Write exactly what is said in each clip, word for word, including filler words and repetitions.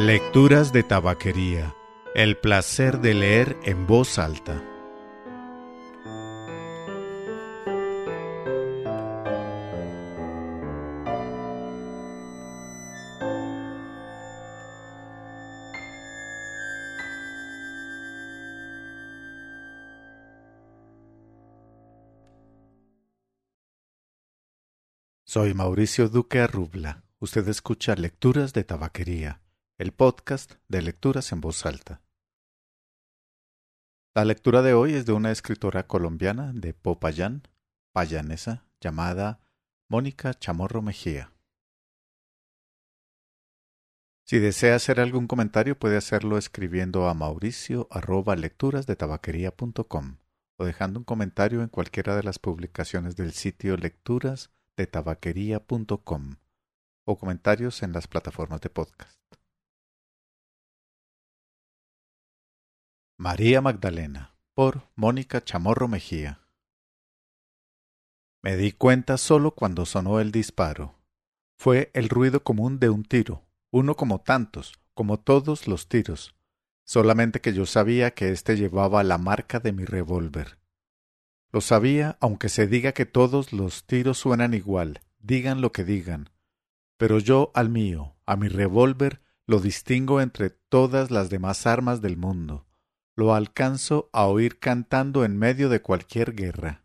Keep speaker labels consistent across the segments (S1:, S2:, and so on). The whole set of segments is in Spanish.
S1: Lecturas de tabaquería. El placer de leer en voz alta. Soy Mauricio Duque Arrubla. Usted escucha Lecturas de Tabaquería, el podcast de lecturas en voz alta. La lectura de hoy es de una escritora colombiana de Popayán, payanesa, llamada Mónica Chamorro Mejía. Si desea hacer algún comentario puede hacerlo escribiendo a mauricio arroba lecturasdetabaquería.com o dejando un comentario en cualquiera de las publicaciones del sitio lecturasdetabaquería punto com o comentarios en las plataformas de podcast. María Magdalena, por Mónica Chamorro Mejía. Me di cuenta solo cuando sonó el disparo. Fue el ruido común de un tiro, uno como tantos, como todos los tiros, solamente que yo sabía que éste llevaba la marca de mi revólver. Lo sabía, aunque se diga que todos los tiros suenan igual, digan lo que digan, pero yo al mío, a mi revólver, lo distingo entre todas las demás armas del mundo. Lo alcanzo a oír cantando en medio de cualquier guerra.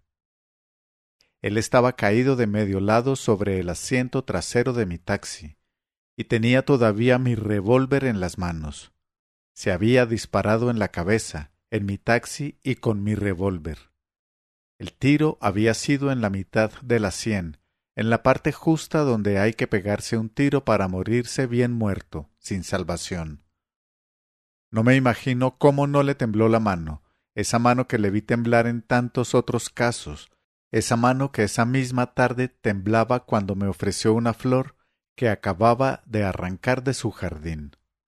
S1: Él estaba caído de medio lado sobre el asiento trasero de mi taxi, y tenía todavía mi revólver en las manos. Se había disparado en la cabeza, en mi taxi y con mi revólver. El tiro había sido en la mitad de la sien, en la parte justa donde hay que pegarse un tiro para morirse bien muerto, sin salvación. No me imagino cómo no le tembló la mano, esa mano que le vi temblar en tantos otros casos, esa mano que esa misma tarde temblaba cuando me ofreció una flor que acababa de arrancar de su jardín.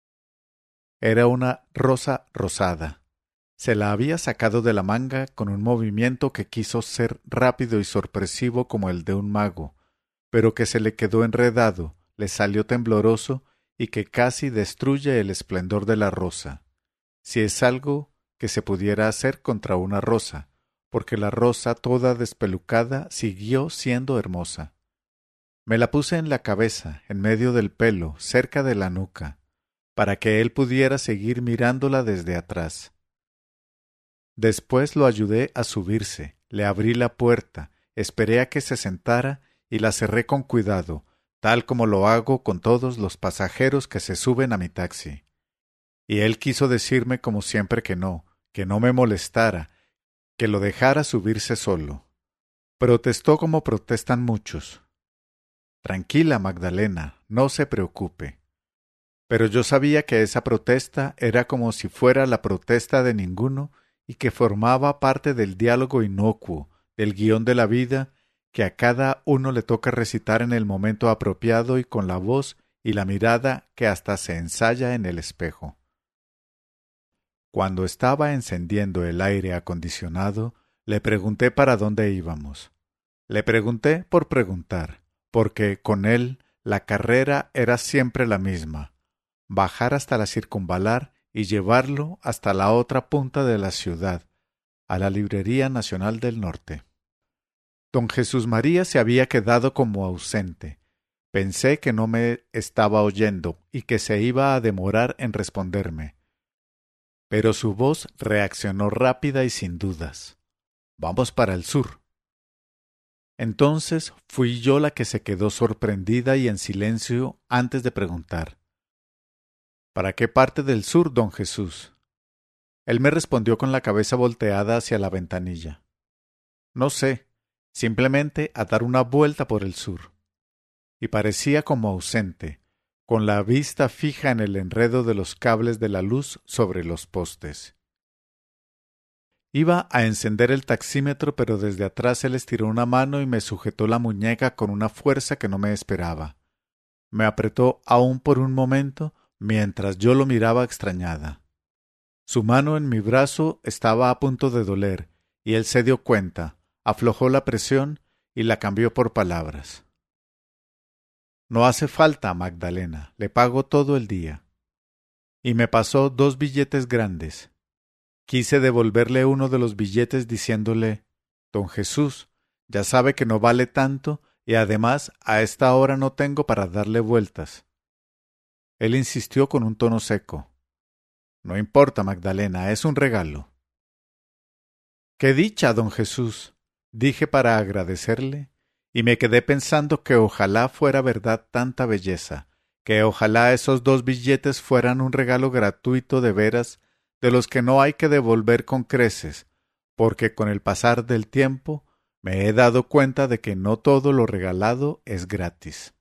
S1: Era una rosa rosada. Se la había sacado de la manga con un movimiento que quiso ser rápido y sorpresivo como el de un mago, pero que se le quedó enredado, le salió tembloroso y que casi destruye el esplendor de la rosa, si es algo que se pudiera hacer contra una rosa, porque la rosa toda despelucada siguió siendo hermosa. Me la puse en la cabeza, en medio del pelo, cerca de la nuca, para que él pudiera seguir mirándola desde atrás. Después lo ayudé a subirse, le abrí la puerta, esperé a que se sentara y la cerré con cuidado, tal como lo hago con todos los pasajeros que se suben a mi taxi. Y él quiso decirme como siempre que no, que no me molestara, que lo dejara subirse solo. Protestó como protestan muchos. Tranquila, Magdalena, no se preocupe. Pero yo sabía que esa protesta era como si fuera la protesta de ninguno y que formaba parte del diálogo inocuo, del guión de la vida, que a cada uno le toca recitar en el momento apropiado y con la voz y la mirada que hasta se ensaya en el espejo. Cuando estaba encendiendo el aire acondicionado, le pregunté para dónde íbamos. Le pregunté por preguntar, porque con él la carrera era siempre la misma, bajar hasta la circunvalar y llevarlo hasta la otra punta de la ciudad, a la Librería Nacional del Norte. Don Jesús María se había quedado como ausente. Pensé que no me estaba oyendo y que se iba a demorar en responderme. Pero su voz reaccionó rápida y sin dudas. Vamos para el sur. Entonces fui yo la que se quedó sorprendida y en silencio antes de preguntar. ¿Para qué parte del sur, don Jesús? Él me respondió con la cabeza volteada hacia la ventanilla. No sé. Simplemente a dar una vuelta por el sur. Y parecía como ausente, con la vista fija en el enredo de los cables de la luz sobre los postes. Iba a encender el taxímetro, pero desde atrás él estiró una mano y me sujetó la muñeca con una fuerza que no me esperaba. Me apretó aún por un momento, mientras yo lo miraba extrañada. Su mano en mi brazo estaba a punto de doler, y él se dio cuenta. Aflojó la presión y la cambió por palabras. No hace falta, Magdalena, le pago todo el día. y me pasó dos billetes grandes. Quise devolverle uno de los billetes diciéndole: «Don Jesús, ya sabe que no vale tanto y además a esta hora no tengo para darle vueltas». Él insistió con un tono seco: «No importa, Magdalena, es un regalo». «¡Qué dicha, don Jesús!», dije para agradecerle, y me quedé pensando que ojalá fuera verdad tanta belleza, que ojalá esos dos billetes fueran un regalo gratuito de veras, de los que no hay que devolver con creces, porque con el pasar del tiempo me he dado cuenta de que no todo lo regalado es gratis.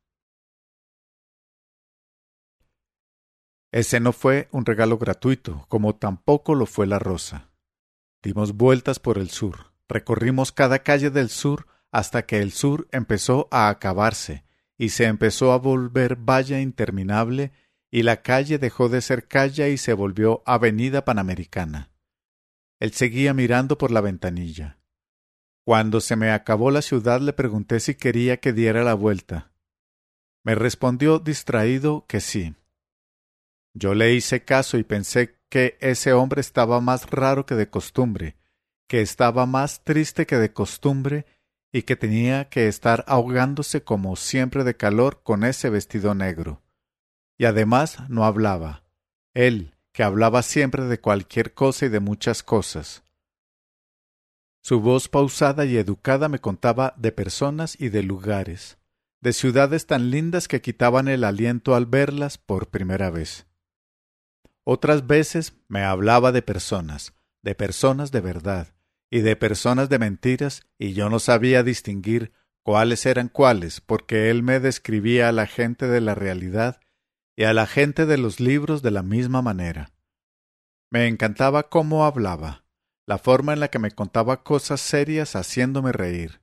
S1: Ese no fue un regalo gratuito, como tampoco lo fue la rosa. Dimos vueltas por el sur, recorrimos cada calle del sur hasta que el sur empezó a acabarse y se empezó a volver valla interminable y la calle dejó de ser calle y se volvió avenida panamericana. Él seguía mirando por la ventanilla. Cuando se me acabó la ciudad le pregunté si quería que diera la vuelta. Me respondió distraído que sí. Yo le hice caso y pensé que ese hombre estaba más raro que de costumbre, que estaba más triste que de costumbre y que tenía que estar ahogándose como siempre de calor con ese vestido negro. Y además no hablaba. Él, que hablaba siempre de cualquier cosa y de muchas cosas. Su voz pausada y educada me contaba de personas y de lugares, de ciudades tan lindas que quitaban el aliento al verlas por primera vez. Otras veces me hablaba de personas, de personas de verdad, y de personas de mentiras, y yo no sabía distinguir cuáles eran cuáles, porque él me describía a la gente de la realidad y a la gente de los libros de la misma manera. Me encantaba cómo hablaba, la forma en la que me contaba cosas serias haciéndome reír.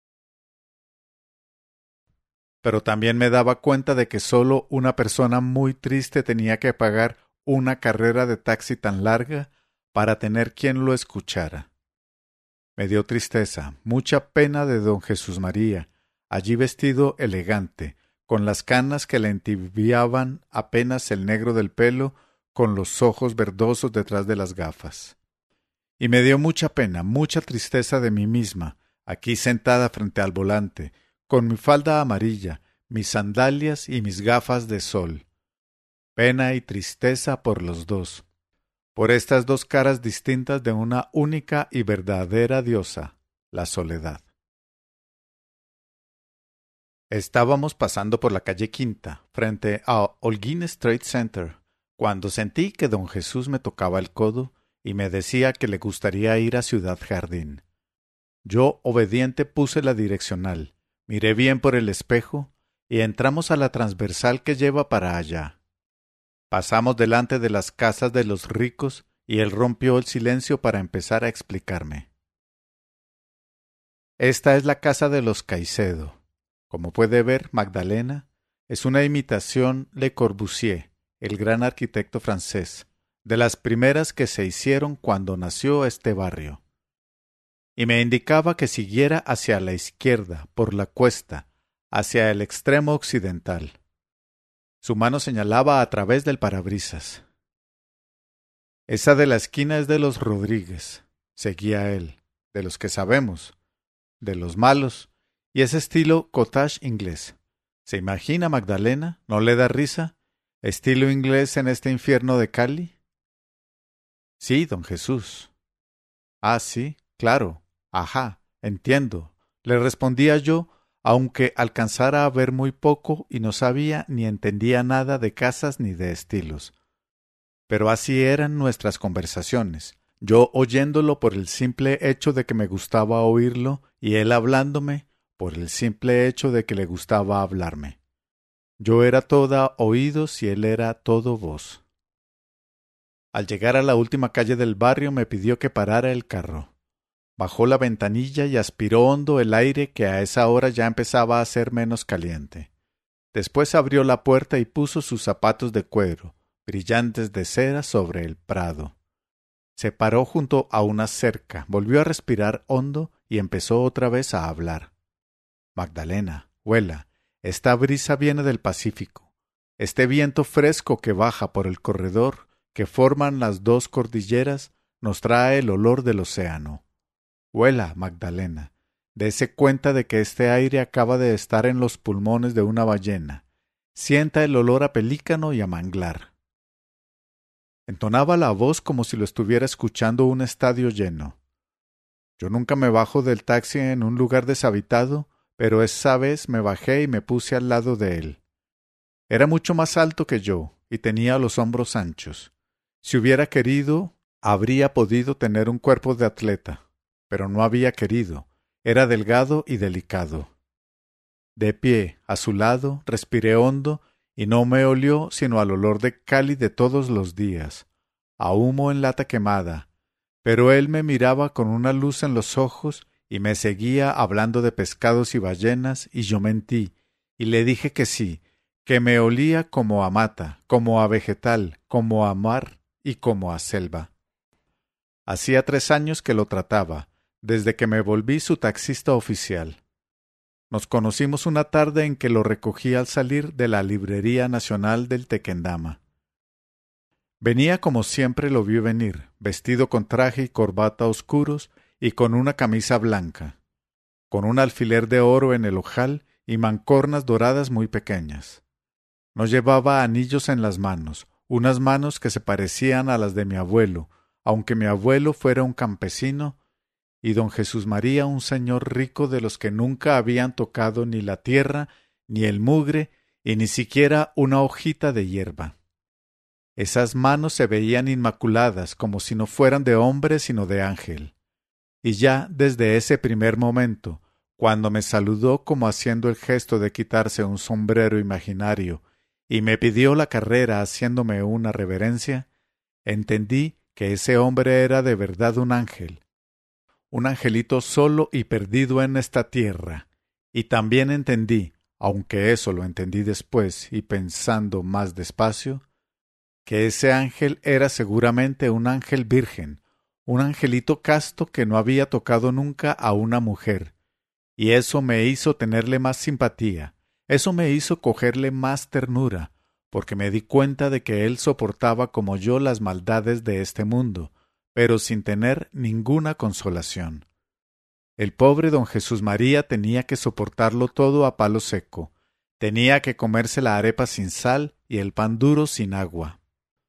S1: Pero también me daba cuenta de que solo una persona muy triste tenía que pagar una carrera de taxi tan larga para tener quien lo escuchara. Me dio tristeza, mucha pena de don Jesús María, allí vestido elegante, con las canas que le entibiaban apenas el negro del pelo, con los ojos verdosos detrás de las gafas. Y me dio mucha pena, mucha tristeza de mí misma, aquí sentada frente al volante, con mi falda amarilla, mis sandalias y mis gafas de sol. Pena y tristeza por los dos, por estas dos caras distintas de una única y verdadera diosa, la soledad. Estábamos pasando por la calle Quinta, frente a Holguín Trade Center, cuando sentí que don Jesús me tocaba el codo y me decía que le gustaría ir a Ciudad Jardín. Yo, obediente, puse la direccional, miré bien por el espejo y entramos a la transversal que lleva para allá. Pasamos delante de las casas de los ricos y él rompió el silencio para empezar a explicarme. Esta es la casa de los Caicedo. Como puede ver, Magdalena es una imitación Le Corbusier, el gran arquitecto francés, de las primeras que se hicieron cuando nació este barrio. Y me indicaba que siguiera hacia la izquierda, por la cuesta, hacia el extremo occidental. Su mano señalaba a través del parabrisas. Esa de la esquina es de los Rodríguez, seguía él, de los que sabemos, de los malos, y ese estilo cottage inglés. ¿Se imagina, Magdalena? ¿No le da risa? ¿Estilo inglés en este infierno de Cali? Sí, don Jesús. Ah, sí, claro, ajá, entiendo, le respondía yo, aunque alcanzara a ver muy poco y no sabía ni entendía nada de casas ni de estilos. Pero así eran nuestras conversaciones, yo oyéndolo por el simple hecho de que me gustaba oírlo y él hablándome por el simple hecho de que le gustaba hablarme. Yo era toda oídos y él era todo voz. Al llegar a la última calle del barrio me pidió que parara el carro. Bajó la ventanilla y aspiró hondo el aire que a esa hora ya empezaba a ser menos caliente. Después abrió la puerta y puso sus zapatos de cuero, brillantes de cera, sobre el prado. Se paró junto a una cerca, volvió a respirar hondo y empezó otra vez a hablar. Magdalena, huela, esta brisa viene del Pacífico. Este viento fresco que baja por el corredor que forman las dos cordilleras nos trae el olor del océano. Huela, Magdalena, dése cuenta de que este aire acaba de estar en los pulmones de una ballena. Sienta el olor a pelícano y a manglar. Entonaba la voz como si lo estuviera escuchando un estadio lleno. Yo nunca me bajo del taxi en un lugar deshabitado, pero esa vez me bajé y me puse al lado de él. Era mucho más alto que yo y tenía los hombros anchos. Si hubiera querido, habría podido tener un cuerpo de atleta, pero no había querido. Era delgado y delicado. De pie, a su lado, respiré hondo y no me olió sino al olor de Cali de todos los días, a humo en lata quemada, pero él me miraba con una luz en los ojos y me seguía hablando de pescados y ballenas, y yo mentí, y le dije que sí, que me olía como a mata, como a vegetal, como a mar y como a selva. Hacía tres años que lo trataba, desde que me volví su taxista oficial. Nos conocimos una tarde en que lo recogí al salir de la Librería Nacional del Tequendama. Venía como siempre lo vi venir, vestido con traje y corbata oscuros y con una camisa blanca, con un alfiler de oro en el ojal y mancornas doradas muy pequeñas. No llevaba anillos en las manos, unas manos que se parecían a las de mi abuelo, aunque mi abuelo fuera un campesino, y don Jesús María un señor rico de los que nunca habían tocado ni la tierra, ni el mugre, y ni siquiera una hojita de hierba. Esas manos se veían inmaculadas, como si no fueran de hombre sino de ángel. Y ya desde ese primer momento, cuando me saludó como haciendo el gesto de quitarse un sombrero imaginario, y me pidió la carrera haciéndome una reverencia, entendí que ese hombre era de verdad un ángel, un angelito solo y perdido en esta tierra, y también entendí, aunque eso lo entendí después y pensando más despacio, que ese ángel era seguramente un ángel virgen, un angelito casto que no había tocado nunca a una mujer, y eso me hizo tenerle más simpatía, eso me hizo cogerle más ternura, porque me di cuenta de que él soportaba como yo las maldades de este mundo, pero sin tener ninguna consolación. El pobre don Jesús María tenía que soportarlo todo a palo seco, tenía que comerse la arepa sin sal y el pan duro sin agua.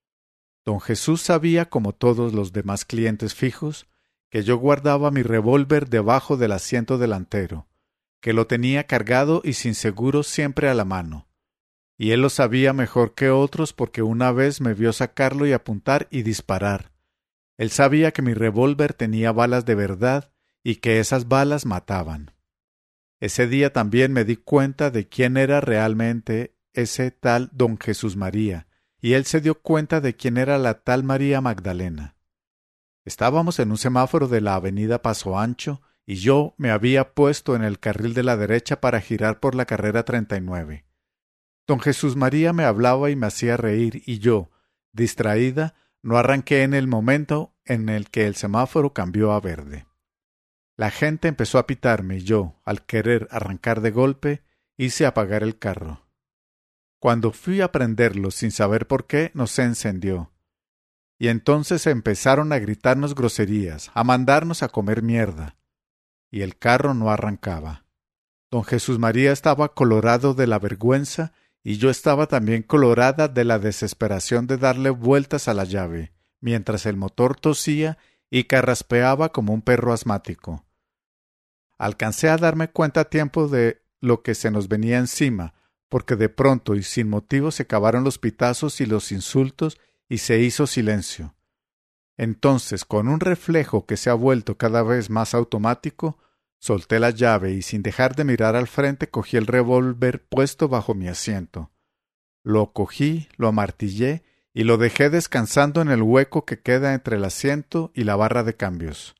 S1: Don Jesús sabía, como todos los demás clientes fijos, que yo guardaba mi revólver debajo del asiento delantero, que lo tenía cargado y sin seguro siempre a la mano. Y él lo sabía mejor que otros porque una vez me vio sacarlo y apuntar y disparar. Él sabía que mi revólver tenía balas de verdad y que esas balas mataban. Ese día también me di cuenta de quién era realmente ese tal don Jesús María, y él se dio cuenta de quién era la tal María Magdalena. Estábamos en un semáforo de la avenida Paso Ancho y yo me había puesto en el carril de la derecha para girar por la carrera treinta y nueve. Don Jesús María me hablaba y me hacía reír y yo, distraída, no arranqué en el momento en el que el semáforo cambió a verde. La gente empezó a pitarme y yo, al querer arrancar de golpe, hice apagar el carro. Cuando fui a prenderlo sin saber por qué, no se encendió. Y entonces empezaron a gritarnos groserías, a mandarnos a comer mierda. Y el carro no arrancaba. Don Jesús María estaba colorado de la vergüenza y yo estaba también colorada de la desesperación de darle vueltas a la llave, mientras el motor tosía y carraspeaba como un perro asmático. Alcancé a darme cuenta a tiempo de lo que se nos venía encima, porque de pronto y sin motivo se acabaron los pitazos y los insultos y se hizo silencio. Entonces, con un reflejo que se ha vuelto cada vez más automático, solté la llave y sin dejar de mirar al frente cogí el revólver puesto bajo mi asiento. Lo cogí, lo amartillé y lo dejé descansando en el hueco que queda entre el asiento y la barra de cambios.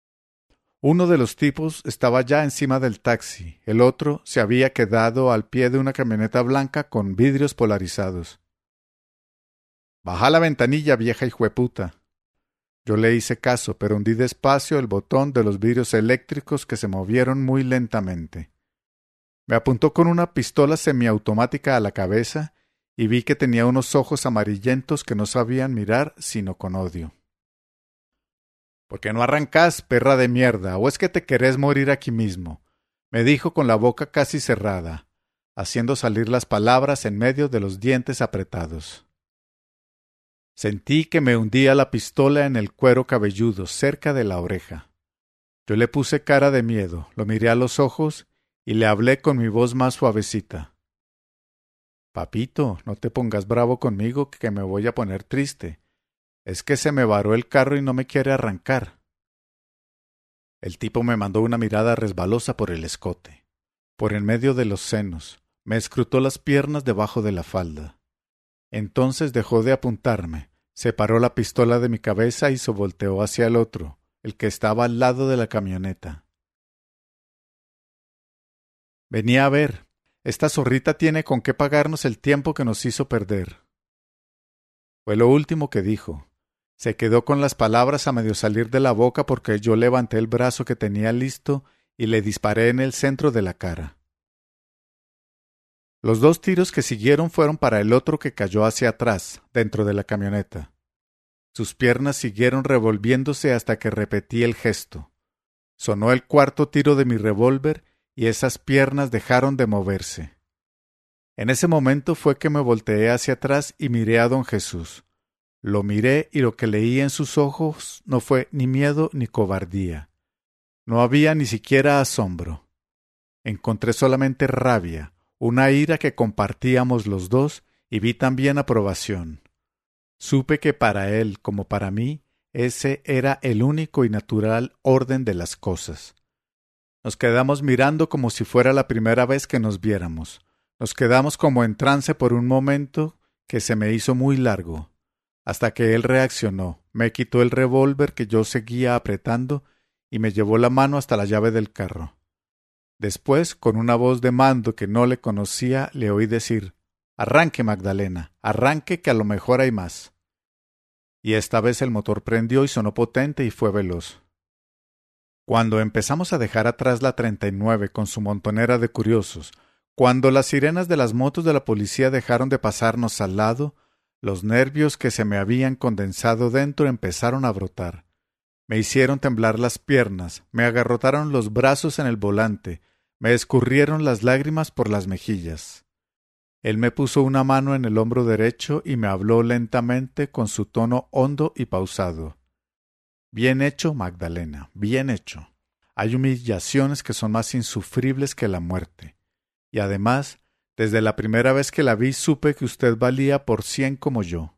S1: Uno de los tipos estaba ya encima del taxi, el otro se había quedado al pie de una camioneta blanca con vidrios polarizados. «Baja la ventanilla, vieja hijueputa». Yo le hice caso, pero hundí despacio el botón de los vidrios eléctricos que se movieron muy lentamente. Me apuntó con una pistola semiautomática a la cabeza y vi que tenía unos ojos amarillentos que no sabían mirar sino con odio. —¿Por qué no arrancás, perra de mierda? ¿O es que te querés morir aquí mismo? —me dijo con la boca casi cerrada, haciendo salir las palabras en medio de los dientes apretados. Sentí que me hundía la pistola en el cuero cabelludo, cerca de la oreja. Yo le puse cara de miedo, lo miré a los ojos y le hablé con mi voz más suavecita. —Papito, no te pongas bravo conmigo, que me voy a poner triste. Es que se me varó el carro y no me quiere arrancar. El tipo me mandó una mirada resbalosa por el escote, por en medio de los senos, me escrutó las piernas debajo de la falda. Entonces dejó de apuntarme, separó la pistola de mi cabeza y se volteó hacia el otro, el que estaba al lado de la camioneta. —Venía a ver, esta zorrita tiene con qué pagarnos el tiempo que nos hizo perder. Fue lo último que dijo. Se quedó con las palabras a medio salir de la boca porque yo levanté el brazo que tenía listo y le disparé en el centro de la cara. Los dos tiros que siguieron fueron para el otro que cayó hacia atrás, dentro de la camioneta. Sus piernas siguieron revolviéndose hasta que repetí el gesto. Sonó el cuarto tiro de mi revólver y esas piernas dejaron de moverse. En ese momento fue que me volteé hacia atrás y miré a don Jesús. Lo miré y lo que leí en sus ojos no fue ni miedo ni cobardía. No había ni siquiera asombro. Encontré solamente rabia, una ira que compartíamos los dos, y vi también aprobación. Supe que para él, como para mí, ese era el único y natural orden de las cosas. Nos quedamos mirando como si fuera la primera vez que nos viéramos. Nos quedamos como en trance por un momento que se me hizo muy largo, hasta que él reaccionó, me quitó el revólver que yo seguía apretando y me llevó la mano hasta la llave del carro. Después, con una voz de mando que no le conocía, le oí decir: «Arranque, Magdalena, arranque, que a lo mejor hay más». Y esta vez el motor prendió y sonó potente y fue veloz. Cuando empezamos a dejar atrás la treinta y nueve con su montonera de curiosos, cuando las sirenas de las motos de la policía dejaron de pasarnos al lado, los nervios que se me habían condensado dentro empezaron a brotar. Me hicieron temblar las piernas, me agarrotaron los brazos en el volante, me escurrieron las lágrimas por las mejillas. Él me puso una mano en el hombro derecho y me habló lentamente con su tono hondo y pausado. «Bien hecho, Magdalena, bien hecho. Hay humillaciones que son más insufribles que la muerte. Y además, desde la primera vez que la vi supe que usted valía por cien como yo».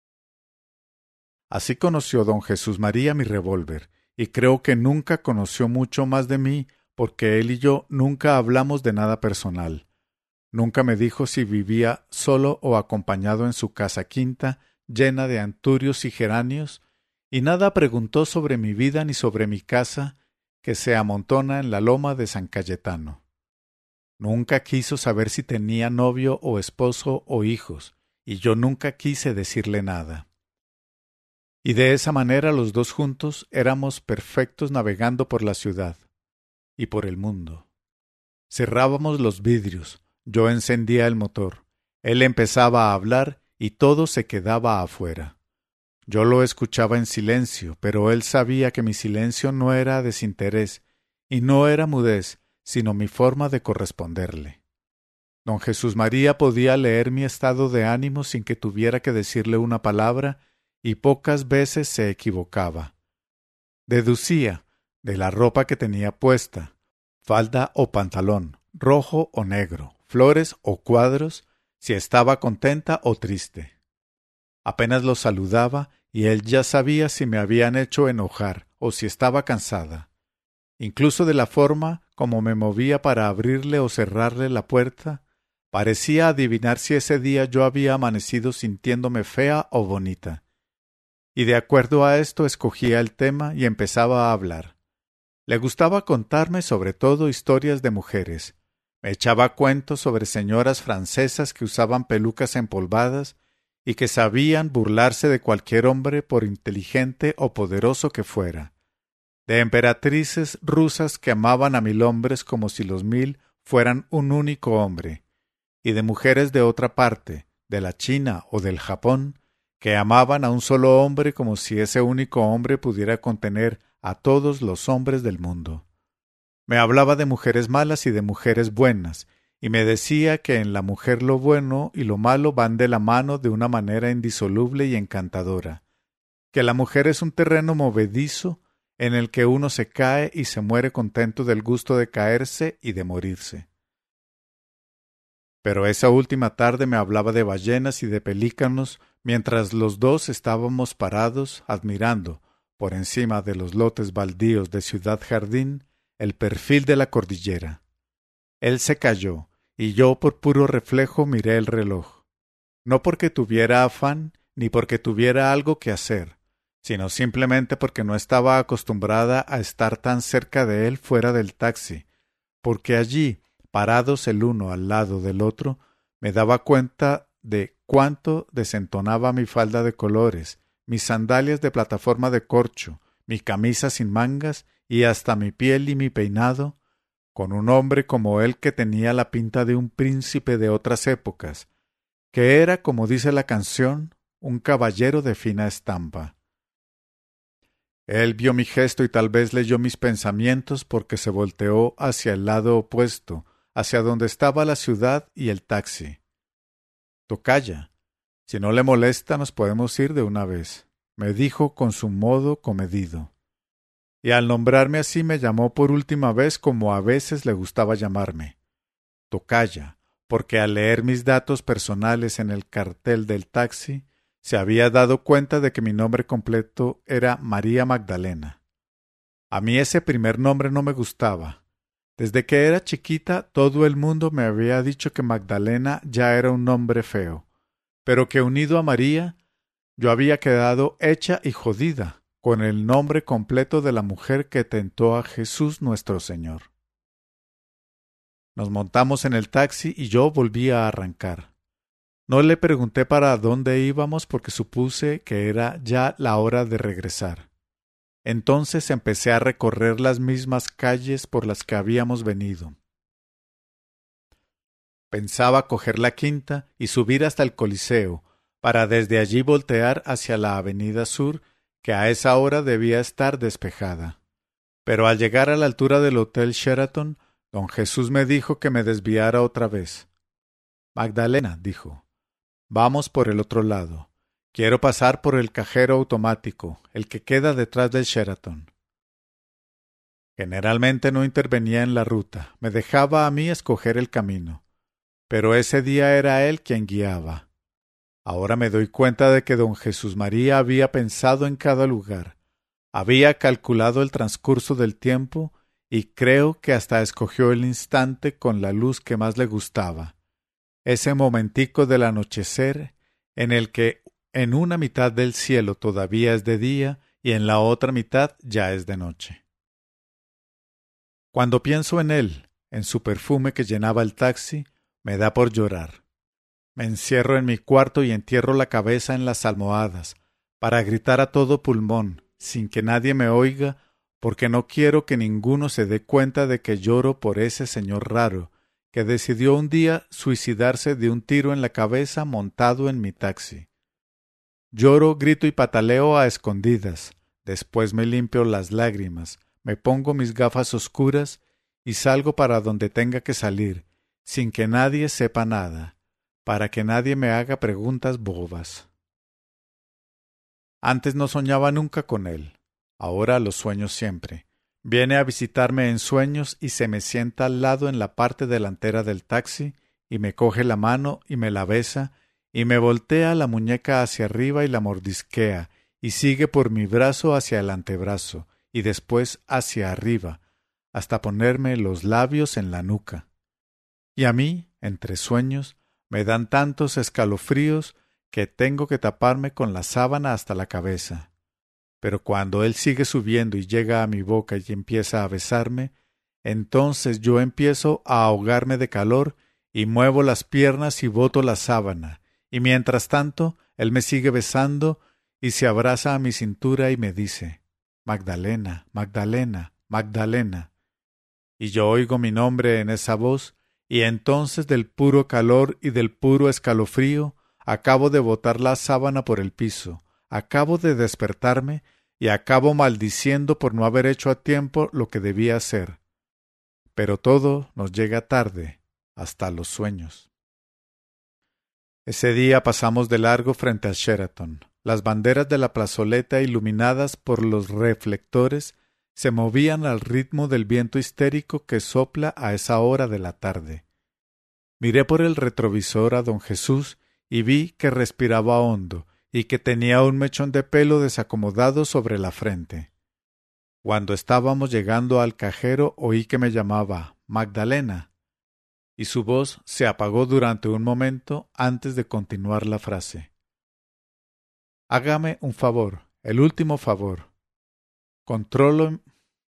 S1: Así conoció don Jesús María mi revólver, y creo que nunca conoció mucho más de mí, porque él y yo nunca hablamos de nada personal. Nunca me dijo si vivía solo o acompañado en su casa quinta, llena de anturios y geranios, y nada preguntó sobre mi vida ni sobre mi casa, que se amontona en la loma de San Cayetano. Nunca quiso saber si tenía novio o esposo o hijos, y yo nunca quise decirle nada. Y de esa manera los dos juntos éramos perfectos navegando por la ciudad y por el mundo. Cerrábamos los vidrios, yo encendía el motor, él empezaba a hablar y todo se quedaba afuera. Yo lo escuchaba en silencio, pero él sabía que mi silencio no era desinterés y no era mudez, sino mi forma de corresponderle. Don Jesús María podía leer mi estado de ánimo sin que tuviera que decirle una palabra, y pocas veces se equivocaba. Deducía, de la ropa que tenía puesta, falda o pantalón, rojo o negro, flores o cuadros, si estaba contenta o triste. Apenas lo saludaba y él ya sabía si me habían hecho enojar o si estaba cansada. Incluso de la forma como me movía para abrirle o cerrarle la puerta, parecía adivinar si ese día yo había amanecido sintiéndome fea o bonita. Y de acuerdo a esto escogía el tema y empezaba a hablar. Le gustaba contarme sobre todo historias de mujeres. Me echaba cuentos sobre señoras francesas que usaban pelucas empolvadas y que sabían burlarse de cualquier hombre por inteligente o poderoso que fuera. De emperatrices rusas que amaban a mil hombres como si los mil fueran un único hombre. Y de mujeres de otra parte, de la China o del Japón, que amaban a un solo hombre como si ese único hombre pudiera contener a todos los hombres del mundo. Me hablaba de mujeres malas y de mujeres buenas, y me decía que en la mujer lo bueno y lo malo van de la mano de una manera indisoluble y encantadora, que la mujer es un terreno movedizo en el que uno se cae y se muere contento del gusto de caerse y de morirse. Pero esa última tarde me hablaba de ballenas y de pelícanos, mientras los dos estábamos parados admirando, por encima de los lotes baldíos de Ciudad Jardín, el perfil de la cordillera. Él se calló, y yo por puro reflejo miré el reloj. No porque tuviera afán, ni porque tuviera algo que hacer, sino simplemente porque no estaba acostumbrada a estar tan cerca de él fuera del taxi, porque allí, parados el uno al lado del otro, me daba cuenta de cuánto desentonaba mi falda de colores, mis sandalias de plataforma de corcho, mi camisa sin mangas y hasta mi piel y mi peinado, con un hombre como él que tenía la pinta de un príncipe de otras épocas, que era, como dice la canción, un caballero de fina estampa. Él vio mi gesto y tal vez leyó mis pensamientos porque se volteó hacia el lado opuesto, hacia donde estaba la ciudad y el taxi. Tocaya, si no le molesta nos podemos ir de una vez, me dijo con su modo comedido. Y al nombrarme así me llamó por última vez como a veces le gustaba llamarme. Tocaya, porque al leer mis datos personales en el cartel del taxi, se había dado cuenta de que mi nombre completo era María Magdalena. A mí ese primer nombre no me gustaba. Desde que era chiquita todo el mundo me había dicho que Magdalena ya era un nombre feo, pero que unido a María, yo había quedado hecha y jodida con el nombre completo de la mujer que tentó a Jesús nuestro Señor. Nos montamos en el taxi y yo volví a arrancar. No le pregunté para dónde íbamos porque supuse que era ya la hora de regresar. Entonces empecé a recorrer las mismas calles por las que habíamos venido. Pensaba coger la quinta y subir hasta el Coliseo, para desde allí voltear hacia la avenida Sur, que a esa hora debía estar despejada. Pero al llegar a la altura del Hotel Sheraton, don Jesús me dijo que me desviara otra vez. Magdalena, dijo, vamos por el otro lado. Quiero pasar por el cajero automático, el que queda detrás del Sheraton. Generalmente no intervenía en la ruta, me dejaba a mí escoger el camino. Pero ese día era él quien guiaba. Ahora me doy cuenta de que don Jesús María había pensado en cada lugar, había calculado el transcurso del tiempo y creo que hasta escogió el instante con la luz que más le gustaba, ese momentico del anochecer en el que en una mitad del cielo todavía es de día y en la otra mitad ya es de noche. Cuando pienso en él, en su perfume que llenaba el taxi, me da por llorar. Me encierro en mi cuarto y entierro la cabeza en las almohadas, para gritar a todo pulmón, sin que nadie me oiga, porque no quiero que ninguno se dé cuenta de que lloro por ese señor raro, que decidió un día suicidarse de un tiro en la cabeza montado en mi taxi. Lloro, grito y pataleo a escondidas, después me limpio las lágrimas, me pongo mis gafas oscuras y salgo para donde tenga que salir, sin que nadie sepa nada, para que nadie me haga preguntas bobas. Antes no soñaba nunca con él, ahora lo sueño siempre. Viene a visitarme en sueños y se me sienta al lado en la parte delantera del taxi y me coge la mano y me la besa y me voltea la muñeca hacia arriba y la mordisquea y sigue por mi brazo hacia el antebrazo y después hacia arriba, hasta ponerme los labios en la nuca. Y a mí, entre sueños, me dan tantos escalofríos que tengo que taparme con la sábana hasta la cabeza. Pero cuando él sigue subiendo y llega a mi boca y empieza a besarme, entonces yo empiezo a ahogarme de calor y muevo las piernas y boto la sábana, y mientras tanto él me sigue besando y se abraza a mi cintura y me dice, Magdalena, Magdalena, Magdalena. Y yo oigo mi nombre en esa voz, y entonces del puro calor y del puro escalofrío, acabo de botar la sábana por el piso, acabo de despertarme y acabo maldiciendo por no haber hecho a tiempo lo que debía hacer. Pero todo nos llega tarde, hasta los sueños. Ese día pasamos de largo frente al Sheraton. Las banderas de la plazoleta, iluminadas por los reflectores, se movían al ritmo del viento histérico que sopla a esa hora de la tarde. Miré por el retrovisor a don Jesús y vi que respiraba hondo y que tenía un mechón de pelo desacomodado sobre la frente. Cuando estábamos llegando al cajero oí que me llamaba Magdalena, y su voz se apagó durante un momento antes de continuar la frase. Hágame un favor, el último favor. Controlo...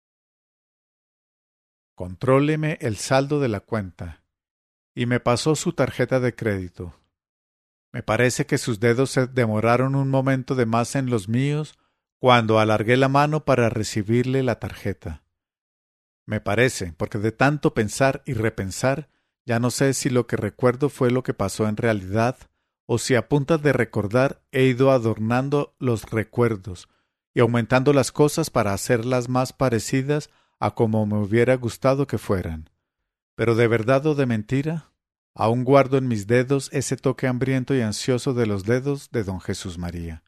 S1: Contróleme el saldo de la cuenta. Y me pasó su tarjeta de crédito. Me parece que sus dedos se demoraron un momento de más en los míos cuando alargué la mano para recibirle la tarjeta. Me parece, porque de tanto pensar y repensar, ya no sé si lo que recuerdo fue lo que pasó en realidad, o si a punta de recordar he ido adornando los recuerdos y aumentando las cosas para hacerlas más parecidas a como me hubiera gustado que fueran. Pero de verdad o de mentira, aún guardo en mis dedos ese toque hambriento y ansioso de los dedos de don Jesús María.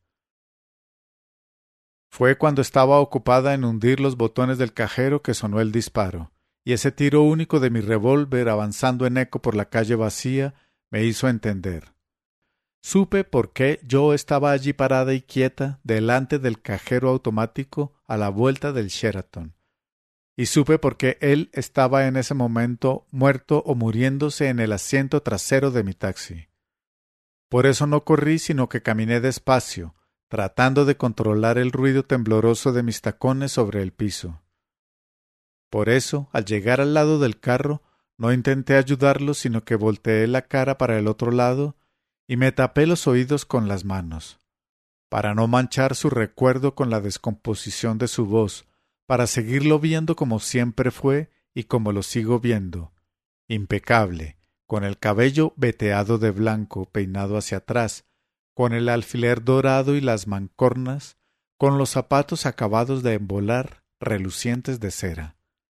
S1: Fue cuando estaba ocupada en hundir los botones del cajero que sonó el disparo, y ese tiro único de mi revólver avanzando en eco por la calle vacía me hizo entender. Supe por qué yo estaba allí parada y quieta delante del cajero automático a la vuelta del Sheraton. Y supe por qué él estaba en ese momento muerto o muriéndose en el asiento trasero de mi taxi. Por eso no corrí, sino que caminé despacio, tratando de controlar el ruido tembloroso de mis tacones sobre el piso. Por eso, al llegar al lado del carro, no intenté ayudarlo, sino que volteé la cara para el otro lado y me tapé los oídos con las manos, para no manchar su recuerdo con la descomposición de su voz, para seguirlo viendo como siempre fue y como lo sigo viendo, impecable, con el cabello veteado de blanco peinado hacia atrás, con el alfiler dorado y las mancornas, con los zapatos acabados de embolar, relucientes de cera.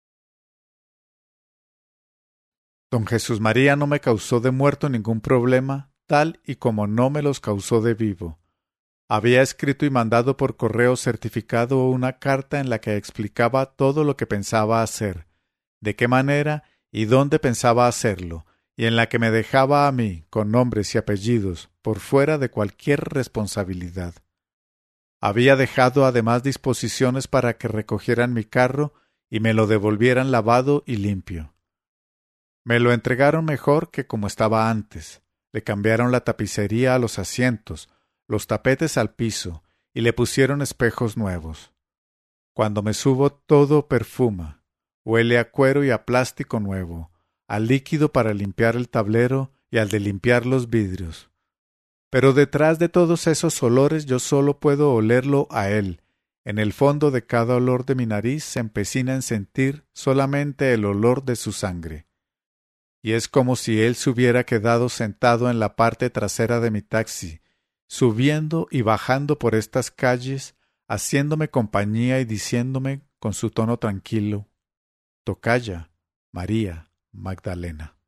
S1: Don Jesús María no me causó de muerto ningún problema, tal y como no me los causó de vivo. Había escrito y mandado por correo certificado una carta en la que explicaba todo lo que pensaba hacer, de qué manera y dónde pensaba hacerlo, y en la que me dejaba a mí, con nombres y apellidos, por fuera de cualquier responsabilidad. Había dejado además disposiciones para que recogieran mi carro y me lo devolvieran lavado y limpio. Me lo entregaron mejor que como estaba antes. Le cambiaron la tapicería a los asientos, los tapetes al piso, y le pusieron espejos nuevos. Cuando me subo todo perfuma, huele a cuero y a plástico nuevo, a líquido para limpiar el tablero y al de limpiar los vidrios. Pero detrás de todos esos olores yo solo puedo olerlo a él. En el fondo de cada olor de mi nariz se empecina en sentir solamente el olor de su sangre. Y es como si él se hubiera quedado sentado en la parte trasera de mi taxi, subiendo y bajando por estas calles, haciéndome compañía y diciéndome con su tono tranquilo: Tocaya, María Magdalena.